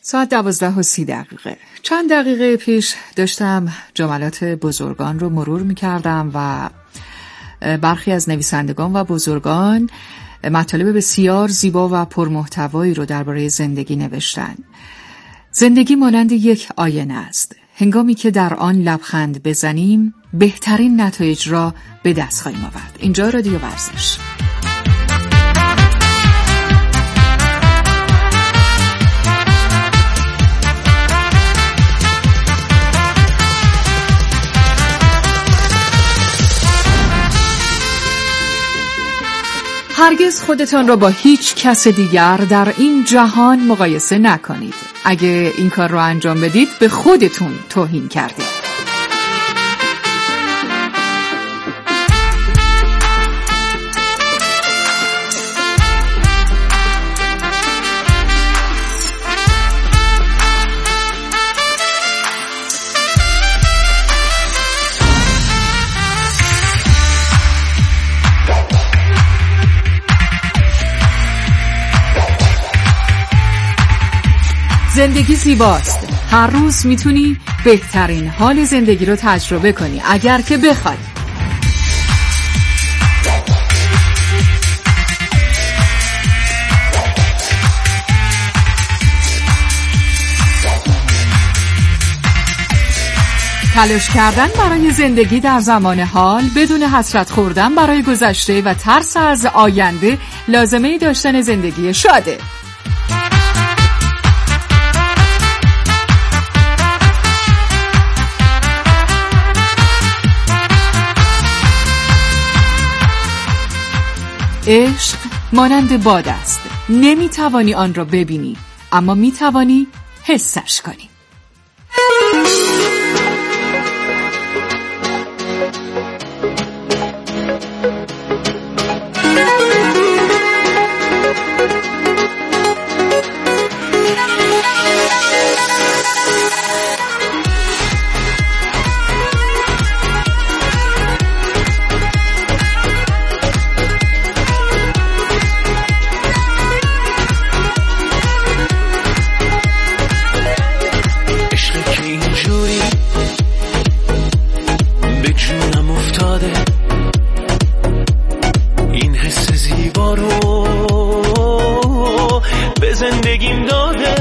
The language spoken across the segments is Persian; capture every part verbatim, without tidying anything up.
ساعت دوازده و سی دقیقه. چند دقیقه پیش داشتم جملات بزرگان رو مرور می کردم و برخی از نویسندگان و بزرگان مطالب بسیار زیبا و پرمحتوایی رو درباره زندگی نوشتن. زندگی مانند یک آینه است. هنگامی که در آن لبخند بزنیم بهترین نتایج را به دست خواهیم آورد. اینجا رادیو ورزش. هرگز خودتان را با هیچ کس دیگر در این جهان مقایسه نکنید. اگه این کار را انجام بدید به خودتون توهین کردید. زندگی زیباست. هر روز میتونی بهترین حال زندگی رو تجربه کنی اگر که بخوای. تلاش کردن برای زندگی در زمان حال بدون حسرت خوردن برای گذشته و ترس از آینده لازمه داشتن زندگی شاده. عشق مانند باد است. نمیتوانی آن را ببینی، اما میتوانی حسش کنی. زندگیم داده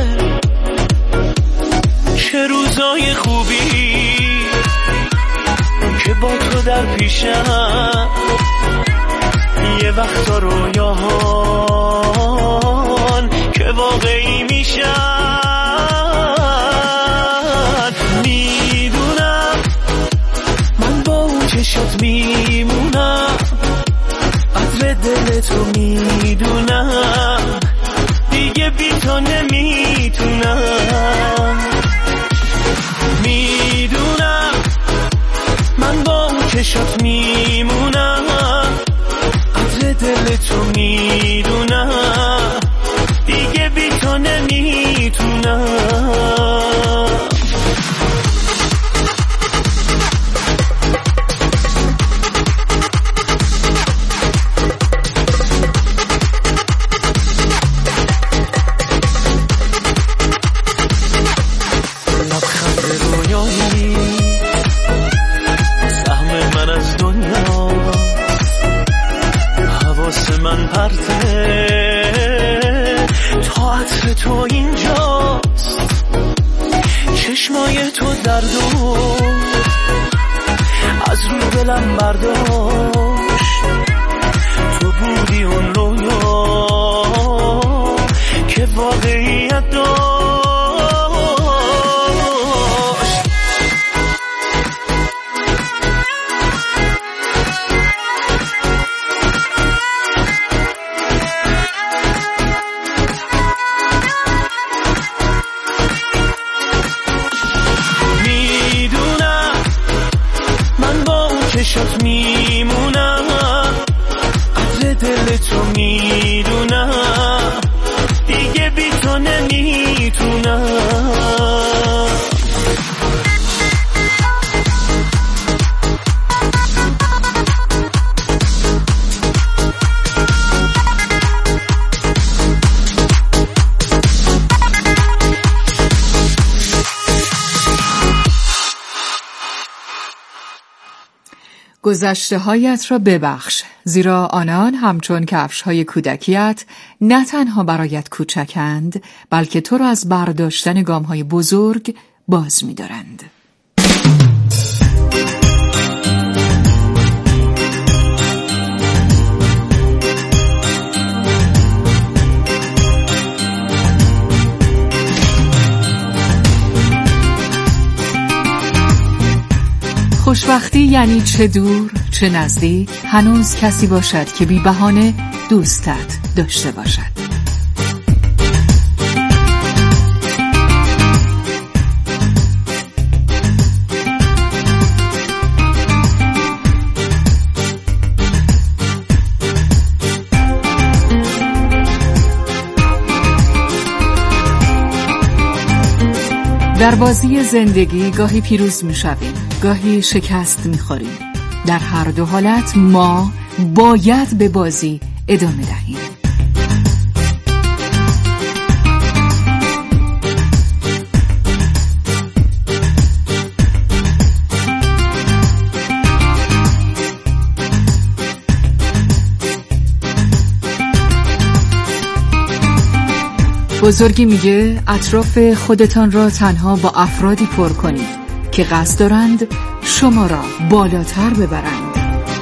چه روزای خوبی که با تو در پیشم، یه وقتا رویاهان که واقعی میشن. میدونم من با اون چشات میمونم، قدر دل تو میدونم، دیگه بی تو نمیتونم. میدونم من با اون چشات میمونم، قدر دل تو میدونم، دیگه بی تو نمیتونم. من پرته تا عطر تو اینجاست، چشمای تو دردو از رو دلم برداشت. تو بودی اون رویا که واقعیت داشت. چشات میمونم، قدر دل تو میدونم، دیگه بی تو نمیتونم. گذشته هایت را ببخش، زیرا آنان همچون کفش های کودکیت نه تنها برایت کوچکند، بلکه تو را از برداشتن گام های بزرگ باز می دارند. خوشبختی یعنی چه دور چه نزدیک هنوز کسی باشد که بی بهانه دوستت داشته باشد. در بازی زندگی گاهی پیروز می‌شویم، گاهی شکست می‌خوریم. در هر دو حالت ما باید به بازی ادامه دهیم. بزرگی میگه اطراف خودتان را تنها با افرادی پر کنید که قصد دارند شما را بالاتر ببرند.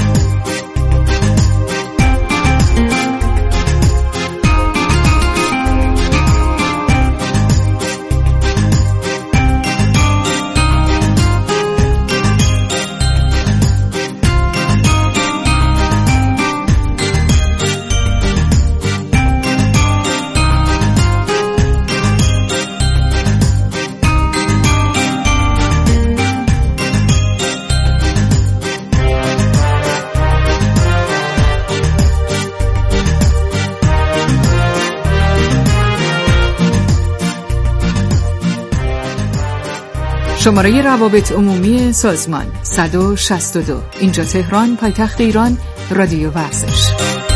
شماره روابط عمومی سازمان صد و شصت و دو. اینجا تهران، پایتخت ایران، رادیو ورزش.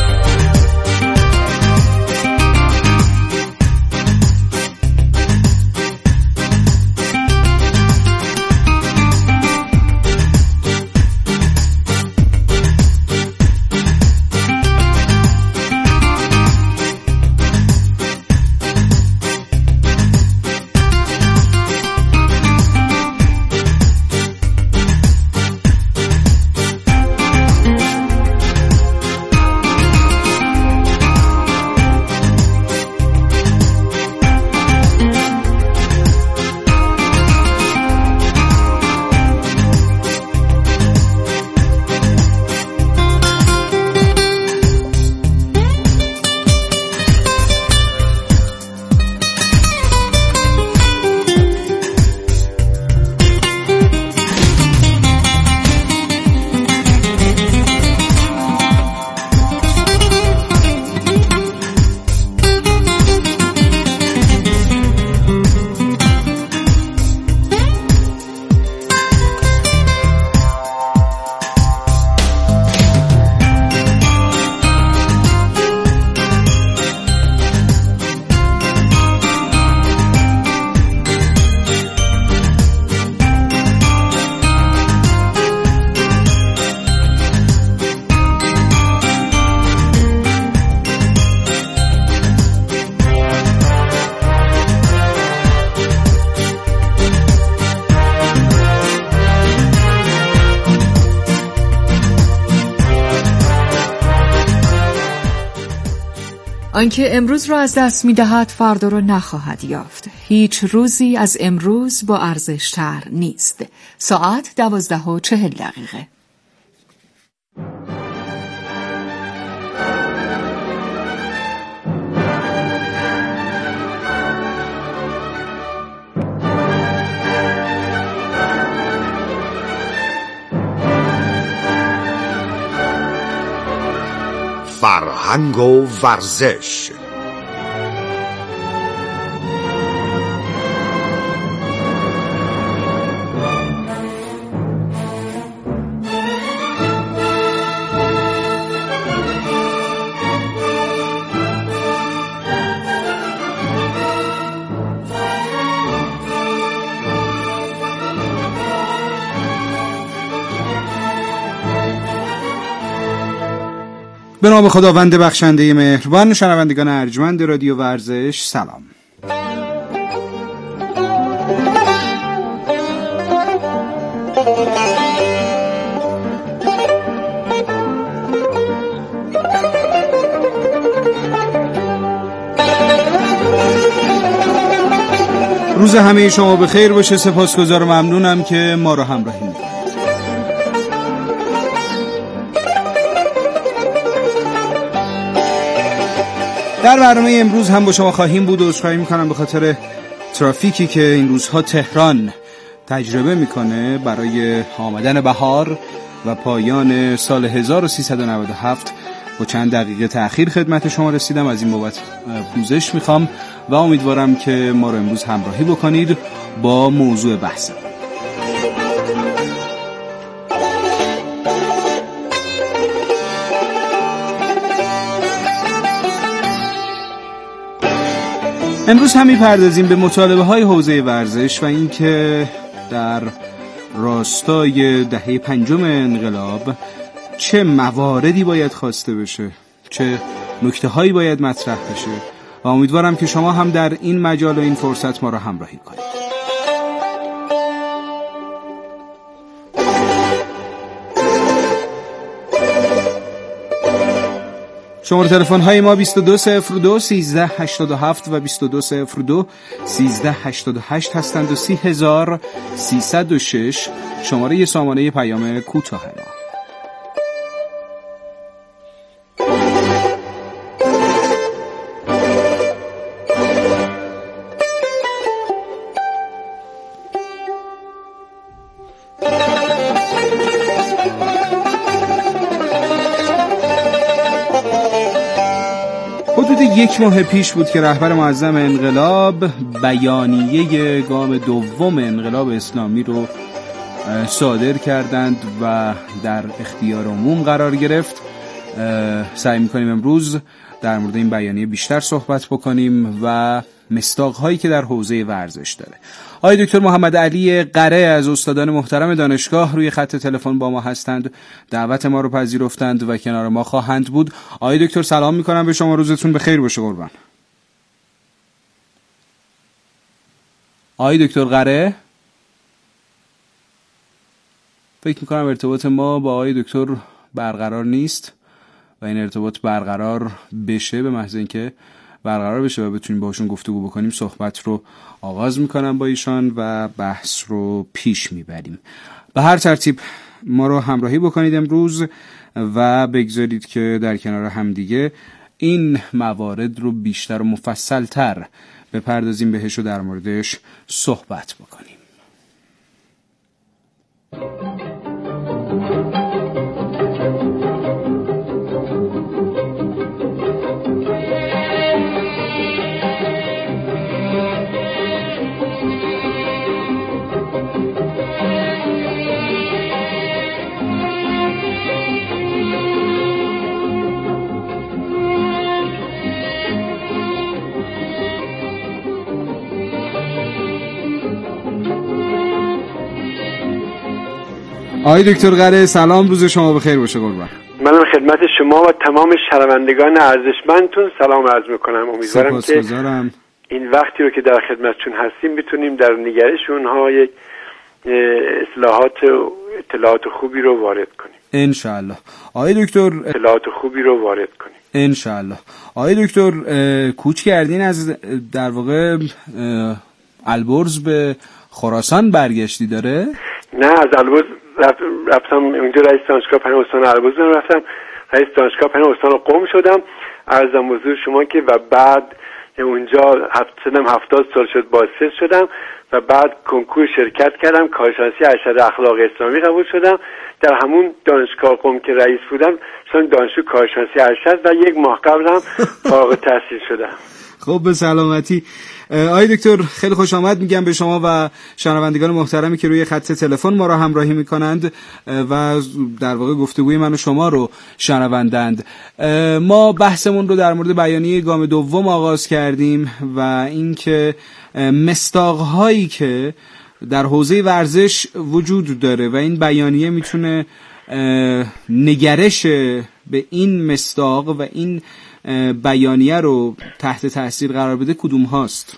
آنکه امروز را از دست می‌دهد فردا را نخواهد یافت. هیچ روزی از امروز با ارزش‌تر نیست. ساعت دوازده و چهل دقیقه. فرهنگ و ورزش. به نام خداوند بخشنده مهربان. شنوندگان ارجمند رادیو ورزش سلام. روز همه شما بخیر باشه. سپاسگزار و ممنونم که ما رو همراهی می‌کنید. در برنامه امروز هم با شما خواهیم بود و عذرخواهی می‌کنم به خاطر ترافیکی که این روزها تهران تجربه می‌کنه برای آمدن بهار و پایان سال هزار و سیصد و نود و هفت. با چند دقیقه تأخیر خدمت شما رسیدم، از این بابت پوزش میخوام و امیدوارم که ما رو امروز همراهی بکنید با موضوع بحث. امروز هم می‌پردازیم به مطالبه های حوزه ورزش و اینکه در راستای دهه پنجم انقلاب چه مواردی باید خواسته بشه، چه نکته هایی باید مطرح بشه و امیدوارم که شما هم در این مجال و این فرصت ما را همراهی کنید. شماره تلفن های ما بیست و دو صفر دو سیزده هشتاد و هفت و بیست و دو صفر دو سیزده هشتاد و هشت هستند و سی هزار سیصد و شش شماره سامانه پیام کوتاه ما. حدود یک ماه پیش بود که رهبر معظم انقلاب بیانیه گام دوم انقلاب اسلامی رو صادر کردند و در اختیار عموم قرار گرفت. سعی می‌کنیم امروز در مورد این بیانیه بیشتر صحبت بکنیم و مصداق‌هایی که در حوزه ورزش داره. آقای دکتر محمد علی قره از استادان محترم دانشگاه روی خط تلفن با ما هستند. دعوت ما رو پذیرفتند و کنار ما خواهند بود. آقای دکتر سلام می‌کنم به شما، روزتون بخیر باشه قربان. آقای دکتر قره، فکر می‌کنم ارتباط ما با آقای دکتر برقرار نیست و این ارتباط برقرار بشه، به محض اینکه برقرار بشه و بتونیم باشون گفتگو بکنیم، صحبت رو آغاز میکنم با ایشان و بحث رو پیش میبریم. به هر ترتیب ما رو همراهی بکنید امروز و بگذارید که در کنار همدیگه این موارد رو بیشتر و مفصلتر بپردازیم بهش و در موردش صحبت بکنیم. آقای دکتر قره سلام، روز شما بخیر باشه قربان. منم خدمت شما و تمام شنوندگان ارزشمندتون سلام عرض میکنم. امیدوارم که این وقتی رو که در خدمتتون هستیم بتونیم در نگرش اونها یک اصلاحات و اطلاعات خوبی رو وارد کنیم ان شاء الله. آقای دکتر اطلاعات خوبی رو وارد کنیم ان شاء الله. آقای دکتر کوچ کردین از در واقع البرز به خراسان برگشتی داره؟ نه، از البرز رفتم اونجا رئیس دانشگاه پناه استان البرز رفتم، رئیس دانشگاه پناه استان قم شدم. عرضم حضور شما که و بعد اونجا هفتادم هفتاد سال شد بازنشسته شدم و بعد کنکور شرکت کردم، کارشناسی ارشد اخلاق اسلامی قبول شدم. در همون دانشگاه قم که رئیس بودم شدم دانشجو کارشناسی ارشد و یک ماه قبلم فارغ التحصیل شدم. خب به سلامتی. آقای دکتر خیلی خوش آمد میگم به شما و شنوندگان محترمی که روی خط تلفن ما را همراهی میکنند و در واقع گفتگوی من و شما رو شنوندند. ما بحثمون رو در مورد بیانیه گام دوم آغاز کردیم و اینکه مصداق‌هایی که در حوزه ورزش وجود داره و این بیانیه میتونه نگرش به این مصداق و این بیانیه رو تحت تاثیر قرار بده کدوم هاست؟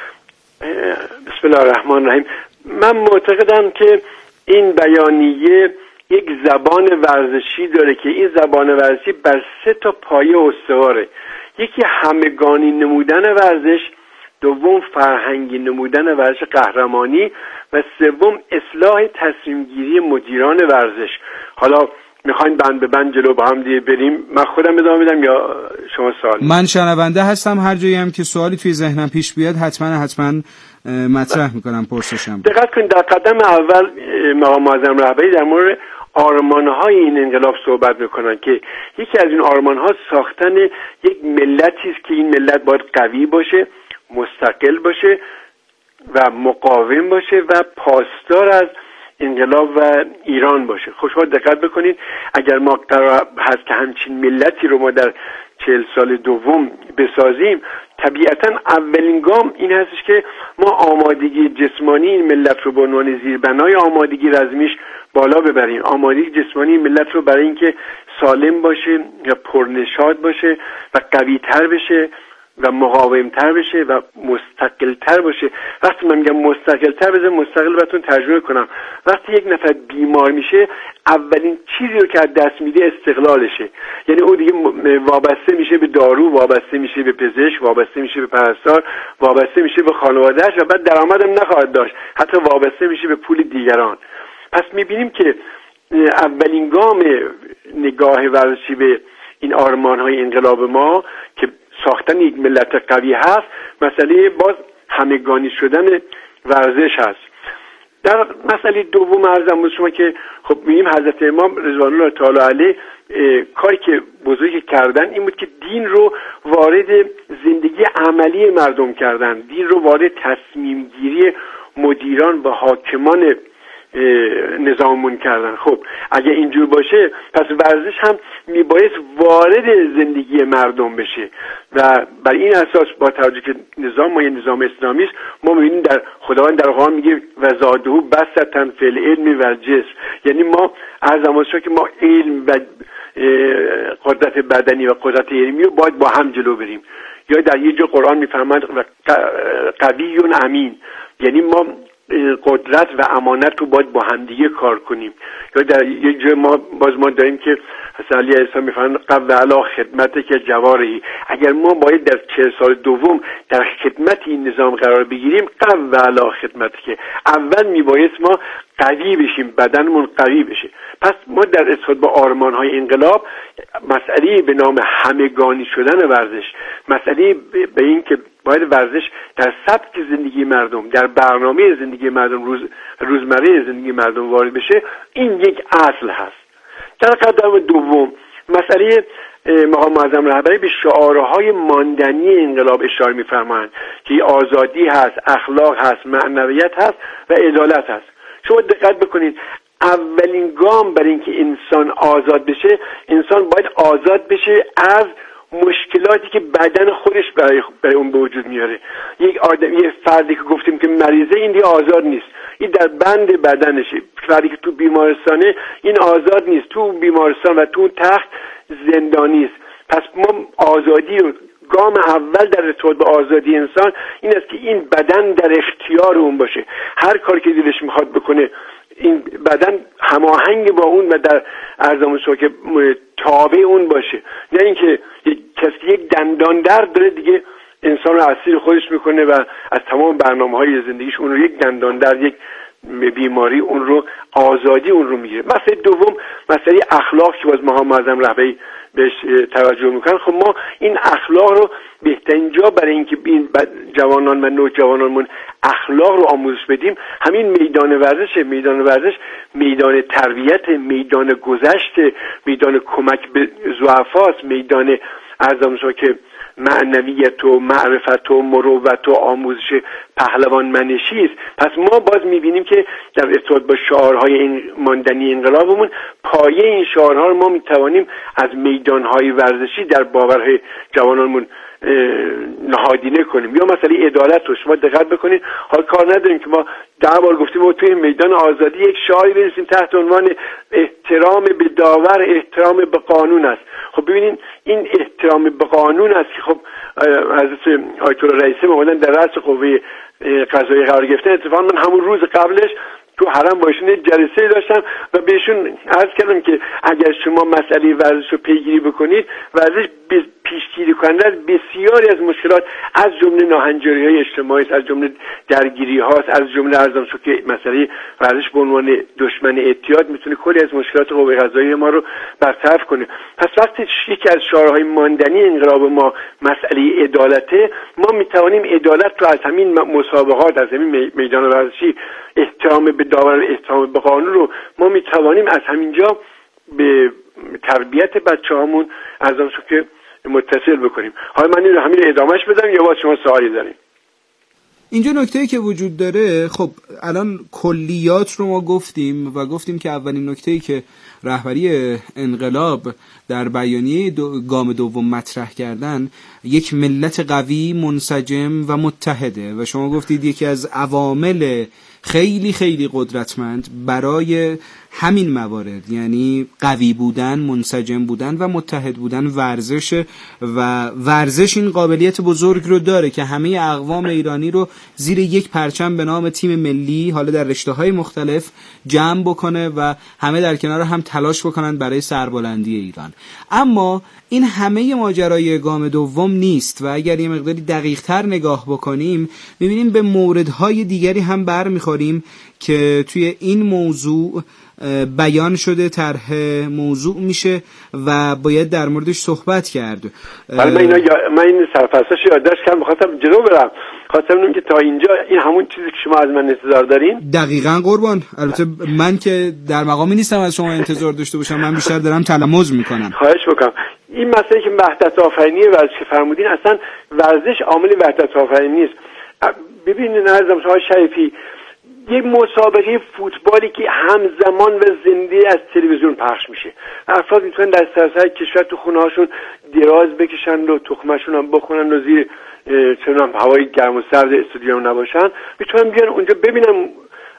بسم الله الرحمن الرحیم. من معتقدم که این بیانیه یک زبان ورزشی داره که این زبان ورزشی بر سه تا پایه استواره. یکی همگانی نمودن ورزش، دوم فرهنگی نمودن ورزش قهرمانی و سوم اصلاح تصمیم گیری مدیران ورزش. حالا میخواین بند به بند جلو با هم دیگه بریم؟ من خودم ادامه بدم یا شما سوال؟ من شنونده هستم، هر جایی هم که سوالی توی ذهنم پیش بیاد حتما حتما مطرح میکنم، پرسشم. دقت کنید در قدم اول مقام معظم رهبری در مورد آرمان‌های این انقلاب صحبت میکنن که یکی از این آرمان‌ها ساختن یک ملتی است که این ملت باید قوی باشه، مستقل باشه و مقاوم باشه و پاسدار از انقلاب و ایران باشه. خوشحال دقت بکنید اگر ما قرار هست که همچین ملتی رو ما در چهل سال دوم بسازیم، طبیعتا اولین گام این هستش که ما آمادگی جسمانی این ملت رو به عنوان زیربنای آمادگی رزمیش بالا ببریم. آمادگی جسمانی ملت رو برای اینکه سالم باشه و پرنشاط باشه و قوی‌تر بشه و مقاوم‌تر بشه و مستقل‌تر باشه. وقتی من میگم مستقل‌تر، بذار مستقل براتون ترجمه کنم. وقتی یک نفر بیمار میشه، اولین چیزی رو که از دست میده استقلالشه. یعنی او دیگه وابسته میشه به دارو، وابسته میشه به پزشک، وابسته میشه به پرستار، وابسته میشه به خانواده‌اش و بعد درآمدم نخواهد داشت، حتی وابسته میشه به پول دیگران. پس میبینیم که اولین گام نگاه ورزشی به این آرمان‌های انقلاب ما که ساختن یک ملت قوی هست، مسئله باز همگانی شدن ورزش هست. در مسئله دوم عرضم به شما که خب می‌بینیم حضرت امام رضوان الله تعالی علیه کاری که بزرگی کردن این بود که دین رو وارد زندگی عملی مردم کردن، دین رو وارد تصمیم گیری مدیران و حاکمان نظاممون کردن. خب اگه اینجور باشه پس ورزش هم میبایست وارد زندگی مردم بشه و بر این اساس با توجه که نظام ما یه نظام اسلامی است، ما میبینیم در خداوند در قرآن میگه و زادهو بسطن فی العلم و الجسم، یعنی ما از زمان که ما علم و قدرت بدنی و قدرت علمی رو باید با هم جلو بریم. یا در یه جا قرآن میفرماید قوی و امین، یعنی ما قدرت و امانت رو باید با همدیگه کار کنیم. یا در یک جای ما باز ما داریم که حضرت علی علیه السلام میفرمایند قو علی خدمت که جوارحی، اگر ما باید در چهل سال دوم در خدمت این نظام قرار بگیریم، قو علی خدمت که اول میبایست ما قوی بشیم، بدنمون قوی بشه. پس ما در ارتباط با آرمان‌های انقلاب مسئله به نام همگانی شدن ورزش، مسئله به این که باید ورزش در سبک زندگی مردم، در برنامه زندگی مردم، روز روزمره زندگی مردم وارد بشه، این یک اصل هست. در قدم دوم مسئله مقام معظم رهبری به شعارهای ماندنی انقلاب اشاره می‌فرمایند که آزادی هست، اخلاق هست، معنویت هست و عدالت هست. شما دقت بکنید اولین گام برای اینکه انسان آزاد بشه، انسان باید آزاد بشه از مشکلاتی که بدن خودش برای برای اون به وجود میاره. یک آدم، یه فردی که گفتیم که مریضه، این دیگه آزاد نیست، این در بند بدنشه. فردی که تو بیمارستانه، این آزاد نیست، تو بیمارستان و تو تخت زندانی است. پس ما آزادی رو، گام اول در ارتباط به آزادی انسان این است که این بدن در اختیار اون باشه، هر کاری که دلش میخواد بکنه، این بدن هماهنگ با اون و در ارزمون شو که تابع اون باشه. نه اینکه کسی یک دندان درد داره دیگه انسان رو اسیر خودش میکنه و از تمام برنامه‌های زندگیش اون رو یک دندان درد، یک بیماری اون رو، آزادی اون رو میگیره. مسئله دوم مسئله اخلاق که باز مقام معظم رهبری بهش توجه میکنن. خب ما این اخلاق رو بهترین جا برای اینکه این جوانان و نوجوانانمون اخلاق رو آموزش بدیم همین میدان ورزش. میدان ورزش میدان تربیت، میدان گذشت، میدان کمک به ضعفاست، میدان ارزم شو که معنویت و معرفت و مروت و آموزش پهلوان منشی است. پس ما باز میبینیم که در ارتباط با شعارهای این ماندنی انقلابمون، پایه این شعارها رو ما میتوانیم از میدانهای ورزشی در باورهای جوانانمون نهادینه کنیم. یا مسئله عدالت رو شما دقت بکنید، حال کار نداریم که ما ده بار گفتیم ما توی میدان آزادی یک شعاری بنویسیم تحت عنوان احترام به داور، احترام به قانون است. خب ببینید این احترام به قانون است که خب حضرت آیت الله رئیسی اومدن در رأس قوه قضاییه قرار گرفتن. اتفاقا من همون روز قبلش تو حرم باشون جلسه داشتم و بهشون عرض کردم که اگر شما مسئله ورزش رو پیگیری بکنید، ورزش پیشگیری کننده از بسیاری از مشکلات از جمله ناهنجاری‌های اجتماعی، از جمله درگیری‌هاست، از جمله ارزم شد که مسئله ورزش به عنوان دشمن اعتیاد میتونه کلی از مشکلات قوه قضاییه ما رو برطرف کنه. پس وقتی یکی از شعارهای ماندنی انقلاب ما مسئله عدالته، ما میتوانیم عدالت رو از همین مسابقات، از همین میدان ورزشی، احترام به داور، احترام به قانون رو ما میتوانیم از همینجا به تربیت بچه‌هامون ارزم شد که متصل بکنیم. حالا من این همین ادامهش بدم یا باز شما سوالی داریم؟ اینجا نکته‌ای که وجود داره، خب الان کلیات رو ما گفتیم و گفتیم که اولین نکته‌ای که رهبری انقلاب در بیانیه دو گام دوم مطرح کردن یک ملت قوی، منسجم و متحده و شما گفتید یکی از عوامل خیلی خیلی قدرتمند برای همین موارد، یعنی قوی بودن، منسجم بودن و متحد بودن ورزش، و ورزش این قابلیت بزرگ رو داره که همه اقوام ایرانی رو زیر یک پرچم به نام تیم ملی، حالا در رشته‌های مختلف، جمع بکنه و همه در کنار هم تلاش بکنن برای سربلندی ایران. اما این همه ماجرای گام دوم نیست و اگر یه مقداری دقیق‌تر نگاه بکنیم می‌بینیم به موردهای دیگری هم برمیخوریم که توی این موضوع بیان شده، طرح موضوع میشه و باید در موردش صحبت کرد. ولی من اینا یا... من این سرفصلش یادداشت کردم، می‌خواستم جلو برم، خواستم بگم که تا اینجا این همون چیزی که شما از من انتظار دارین. دقیقاً قربان. البته من که در مقامی نیستم از شما انتظار داشته باشم، من بیشتر دارم تلمذ میکنم. خواهش میکنم. این مسئله که وحدت آفرینی ورزش که فرمودین، اصلا ورزش عامل وحدت آفرینی نیست. ببینید نظام شما شریفی، یه مسابقه فوتبالی که همزمان و زنده از تلویزیون پخش میشه، افراد میتونن در سراسر کشور تو خونه هاشون دراز بکشن و تخمشون هم بخونن و زیر چنان هوای گرم و سرد استادیوم نباشن، میتونن بیان اونجا ببینن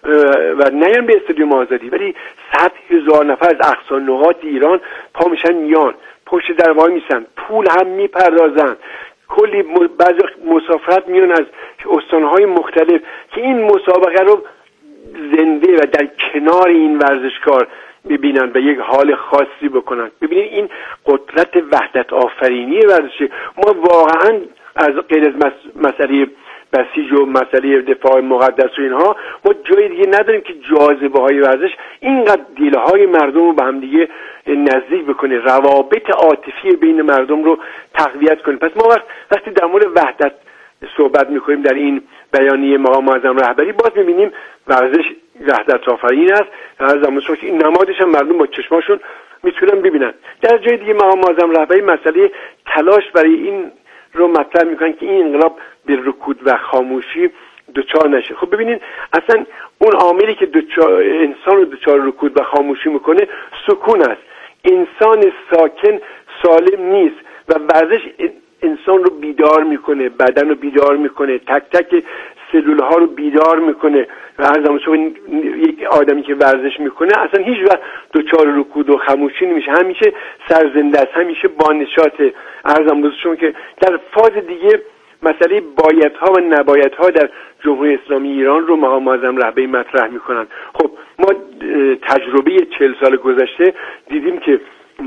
و نیان به استادیوم آزادی، ولی صد هزار نفر از اقصا نقاط ایران پا میشن میان، پشت در وای میسن، پول هم میپردازن، کلی بعضی مسافرت میان از استانهای مختلف که این مسابقه رو زنده و در کنار این ورزشکار ببینن و یک حال خاصی بکنن. ببینید این قدرت وحدت آفرینی ورزشی. ما واقعا از غیر از مسئله بسیج و مسئله دفاع مقدس و اینها، ما جای دیگه نداریم که جاذبه های ورزش اینقدر دیله های مردم رو به هم دیگه نزدیک بکنه، روابط عاطفی بین مردم رو تقویت کنه. پس ما وقت وقتی در مورد وحدت صحبت میکنیم در این بیانیه مقام معظم رهبری، باز میبینیم ورزش وحدت آفرین است. از زمان که این نمادش هم مردم با چشماشون میتونن ببینن. در جای دیگه مقام معظم رهبری مسئله تلاش برای این رو مطرح میکنن که این انقلاب به رکود و خاموشی دوچار نشه. خب ببینید اصلا اون عاملی که دوچار انسان رو دوچار رکود و خاموشی میکنه سکون است. انسان ساکن سالم نیست و ورزش انسان رو بیدار میکنه، بدن رو بیدار میکنه، تک تک سلول ها رو بیدار میکنه و هر زمان شما یک آدمی که ورزش میکنه اصلا هیچ وقت دوچار رکود و خاموشی نمیشه، همیشه سرزنده است، همیشه با نشاطه. ارزم بزرگشون که در فاز دیگه مسئله بایدها و نبایدها در جمهوری اسلامی ایران رو مقام معظم رهبری مطرح میکنن. خب ما تجربه چهل سال گذشته دیدیم که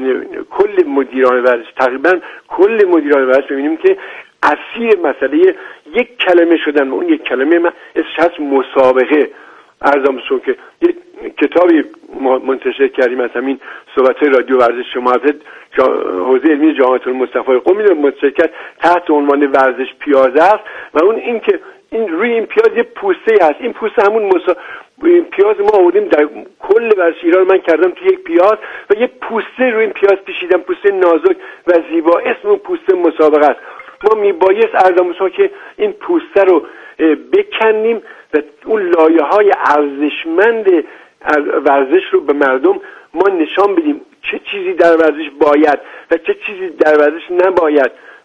کل مدیران ورزش، تقریبا کل مدیران ورزش ببینیم که اسیر مسئله یک کلمه شدن و اون یک کلمه من اسمش هست مسابقه. ارزم بزرگشون که یک کتابی منتشر کردیم از همین صحبت‌های رادیو ورزش شما از حوزه علمی جامعه المصطفی قمی رو منتشر کرد تحت عنوان ورزش پیازه است و اون این که این روی این پیاز یه پوسته هست، این پوسته همون مسا... این پیاز ما آوردیم در کل ورزش ایران من کردم تو یک پیاز و یه پوسته روی این پیاز پیچیدم، پوسته نازک و زیبا، اسم اون پوسته مسابقه است. ما میبایست ارزموسا که این پوسته رو بکنیم و اون لایه‌های ارزشمند ورزش رو به مردم ما نشان بدیم، چه چیزی در ورزش باید و چه چیزی در ورزش نباید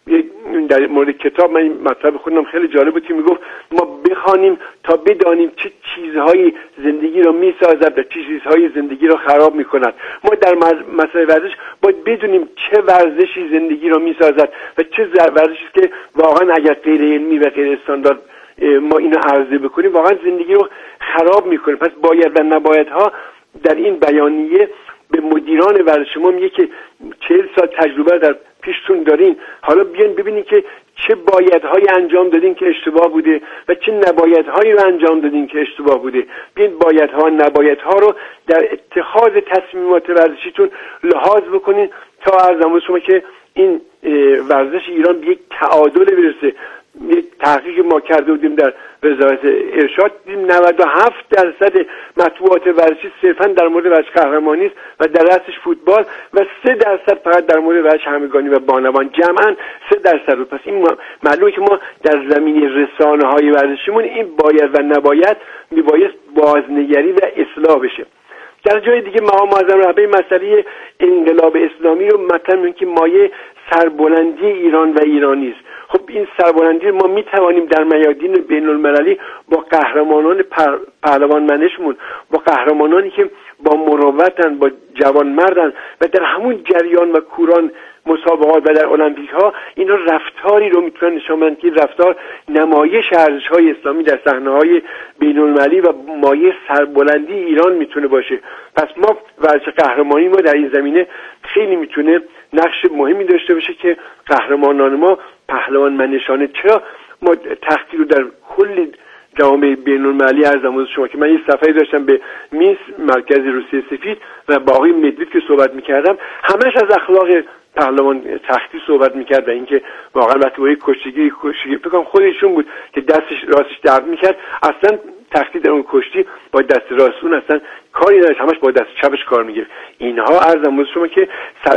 در مورد کتاب من مطلب خودم خیلی جالب بود که میگفت ما بخوانیم تا بدانیم چه چیزهایی زندگی رو میسازد و چه چیزهایی زندگی رو خراب میکند. ما در مسئله ورزش باید بدونیم چه ورزشی زندگی رو میسازد و چه ورزشی که واقعا اگر غیر علمی و غیر استاندارد ما اینو عرضه بکنیم واقعا زندگی رو خراب میکنه. پس باید و نبایدها در این بیانیه به مدیران ورزش ما میگه که چهل سال تجربه در پیشتون دارین، حالا بیان ببینین که چه بایدهایی انجام دادین که اشتباه بوده و چه نبایدهایی رو انجام دادین که اشتباه بوده. بیان بایدها و نبایدها رو در اتخاذ تصمیمات ورزشیتون لحاظ بکنین تا عرضم شما که این ورزش ایران به یک تعادل برسه. یک تحقیق ما کرده بودیم در وزارت ارشاد، دیدیم نود و هفت درصد مطبوعات ورزشی صرفا در مورد ورزش قهرمانی است و در رأسش فوتبال و سه درصد فقط در مورد ورزش همگانی و بانوان، جمعاً سه درصد. پس این معلومه که ما در زمینه رسانه‌های ورزشیمون این باید و نباید میبایست بازنگری و اصلاح بشه. در جای دیگه مقام معظم رهبری مسئله انقلاب اسلامی رو مطرح می‌کنه که مایه سربلندی ایران و ایرانی است. خب این سربلندی ما میتوانیم در میادین بین المللی با قهرمانان پهلوان منشمون، با قهرمانانی که با مروتن، با جوانمردن و در همون جریان و کوران مسابقات و در المپیک ها اینا رفتاری رو میتونن نشون بدن که رفتار نمایش ارزش های اسلامی در صحنه های بین المللی و مایه سربلندی ایران میتونه باشه. پس ما ورزش قهرمانی ما در این زمینه خیلی میتونه نقش مهمی داشته باشه که قهرمانان ما پهلوان منشانه. چرا ما تختی رو در کل جامعه بین المللی عرضم شما که من یه صفحه داشتم به میس مرکز روسیه سفید و با آقای مدوید که صحبت میکردم همش از اخلاق پهلوان تختی صحبت میکرد و اینکه واقعا وقتی با یک کشتیگی کشتیگی فکر کنم خودشون بود که دستش راستش درد میکرد، اصلا تختی در اون کشتی با دست راست اون اصلا کاری نداشت، همش با دست چپش کار میگرفت. اینها عرضم شما که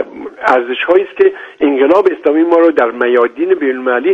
ارزش هایی است که انقلاب اسلامی ما رو در میادین بین المللی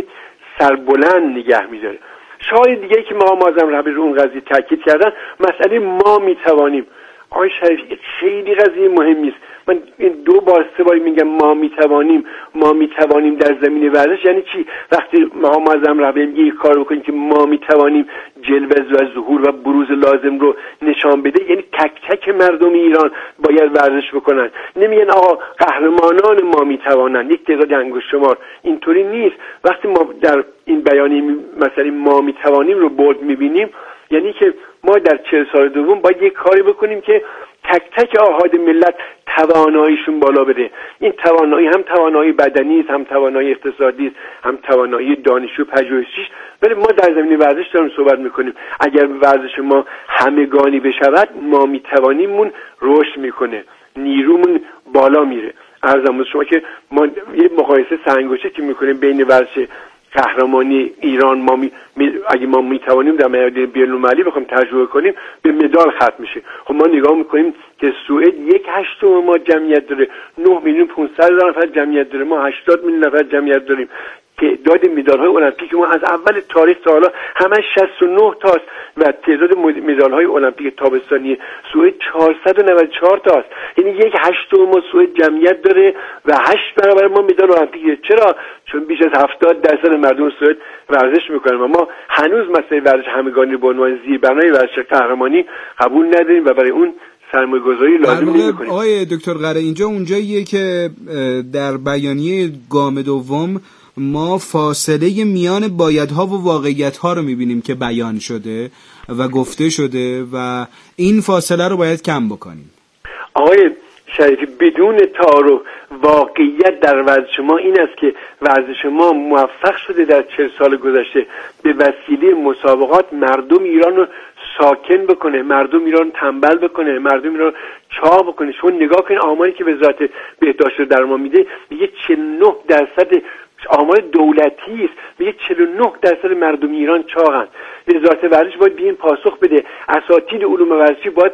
سربلند نگه میداره. شاید دیگه که ما معظم رهبری رو اون قضیه تاکید کردن مسئله ما میتوانیم. آقای شریفی خیلی قضیه مهمی است. من این دو بار سه بار میگم ما میتوانیم، ما میتوانیم در زمینه ورزش. یعنی چی؟ وقتی ما معظم رهبری میگه یک کار بکنیم که ما میتوانیم جلوه و ظهور و بروز لازم رو نشان بده، یعنی تک تک مردم ایران باید ورزش بکنن. نمیگن آقا قهرمانان ما میتوانن، یک تعداد انگشت شمار. اینطوری نیست. وقتی ما در این بیانیه مثلا ما میتوانیم رو برد میبینیم، یعنی که ما در چهل سال دوم باید یک کاری بکنیم که تک تک آحاد ملت تواناییشون بالا بره. این توانایی هم توانایی بدنی است، هم توانایی اقتصادی است، هم توانایی دانشجو پژوهشی. ولی ما در زمینه ورزش داریم صحبت میکنیم. اگر ورزش ما همگانی بشود ما میتوانیمون رشد میکنه، نیرومون بالا میره. عرضم شما که ما یه مقایسه سنگوشه که میکنیم بین ورزش قهرمانی ایران ما می... اگه ما میتوانیم در میادین بین المللی بخوام تجربه کنیم به مدال ختم میشه. خب ما نگاه میکنیم که سوئد یک هشتم ما جمعیت داره، نه میلیون پانصد هزار نفر جمعیت داره، ما هشتاد میلیون نفر جمعیت داریم. تعداد مدال‌های المپیک ما از اول تاریخ تا حالا همش شصت و نه تاست و تعداد مدال‌های المپیک تابستانی سوئد چهارصد و نود و چهار تاست. یعنی یک هشتم ما سوئد جمعیت داره و هشت برابر ما مدال المپیک. چرا؟ چون بیش از هفتاد درصد مردم سوئد ورزش میکنن و ما هنوز مسئله ورزش همگانی به عنوان زیربنای ورزش قهرمانی قبول نداریم و برای اون سرمایه‌گذاری لازم نمی‌کنیم. آقای دکتر قره اینجا اونجاییه که در بیانیه گام دوم ما فاصله میان بایدها و واقعیت‌ها رو می‌بینیم که بیان شده و گفته شده و این فاصله رو باید کم بکنیم. آقای شریفی بدون تعارف واقعیت در ورزش ما این است که ورزش ما موفق شده در چهل سال گذشته به وسیله مسابقات مردم ایران رو ساکن بکنه، مردم ایران تنبل بکنه، مردم ایران چاق بکنه. شما نگاه کنید آماری که وزارت بهداشت درمان میده میگه چهل و نه درصد آمار دولتی است، میگه چهل و نه درصد مردم ایران چاقن. وزارت ورزش باید به این پاسخ بده. اساتید علوم ورزشی باید